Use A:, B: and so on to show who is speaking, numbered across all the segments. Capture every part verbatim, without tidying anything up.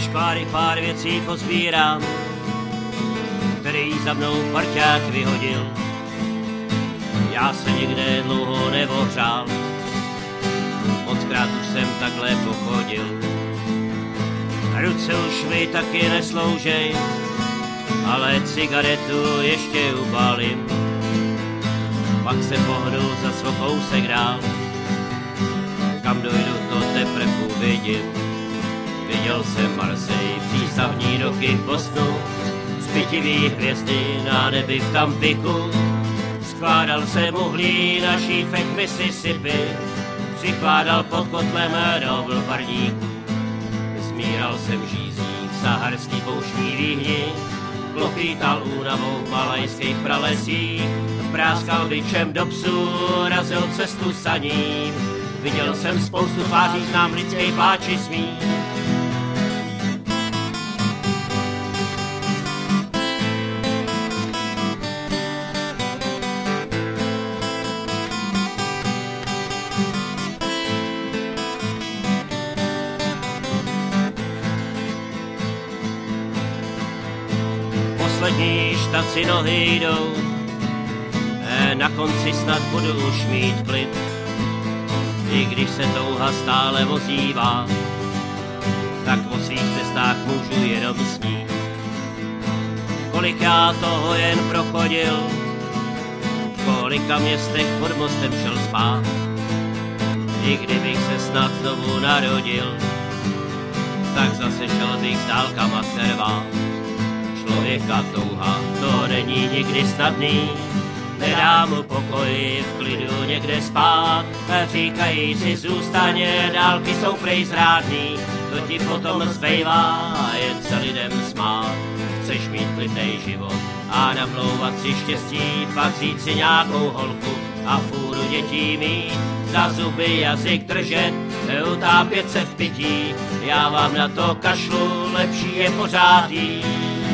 A: škváry pár věcí pozbírám, který za mnou parťák vyhodil. Já se nikde dlouho neohřál, mockrát už jsem takhle pochodil. Ruce už mi taky nesloužej, ale cigaretu ještě upálím. Pak se pohnu za svou kousek dál, kam dojdu, to teprve uvidím. Viděl jsem Marseille, přístavní doky v Bostonu, zpytivý hvězdy na nebi v Tampiku. Skládal jsem uhlí na šífech Mississippi, přikládal pod kotlem do parníku. Smíral jsem žízní v saharský pouštní výhni, klopítal únavou v malajských pralesích, práskal bičem do psů, razil cestu saním. Viděl jsem spoustu tváří, znám lidskej pláči smích. Poslední štaci nohy jdou, na konci snad budu už mít klid. I když se touha stále ozývá, tak o svých cestách můžu jenom snít. Kolik já toho jen prochodil, v kolika městech pod mostem šel spát. I kdybych se snad znovu narodil, tak zase šel bych s dálkama servát. Člověka touha, to není nikdy snadný, nedá mu pokoj v klidu někde spát. Říkají si zůstaně, dálky jsou prej zrádný, to ti potom zbývá jen se lidem smát. Chceš mít klidnej život a namlouvat si štěstí, pak vzít si nějakou holku a fůru dětí mít, za zuby jazyk držet, neutápět se v pití. Já vám na to kašlu, lepší je pořád jít.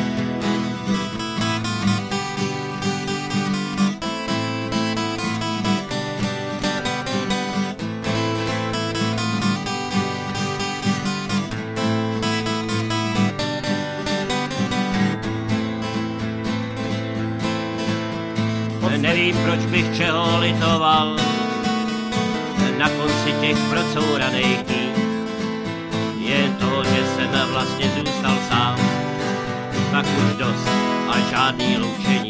A: Nevím, proč bych čeho litoval na konci těch procouraných dní. Jen to, že jsem vlastně zůstal sám, tak už dost a žádný loučení.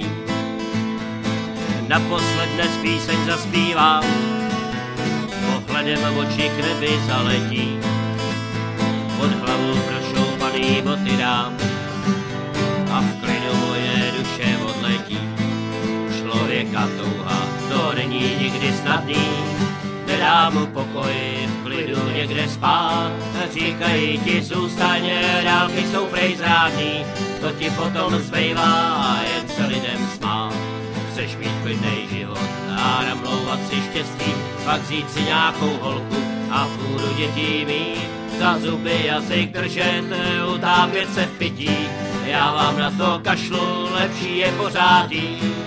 A: Naposled dnes píseň zaspívám, pohledem oči k nebi zaletí. Pod hlavu prošoupaný boty dám a v klidu moje duše odletí. Člověka touha, to není nikdy snadný, nedá mu pokoj v klidu někde spát. Říkají ti zůstaně, dálky jsou prej zrádný, to ti potom zbývá jen se lidem smát. Chceš mít klidnej život a namlouvat si štěstí, pak vzít si nějakou holku a fůru dětí mít, za zuby jazyk držet, utápět se v pití. Já vám na to kašlu, lepší je pořád jít.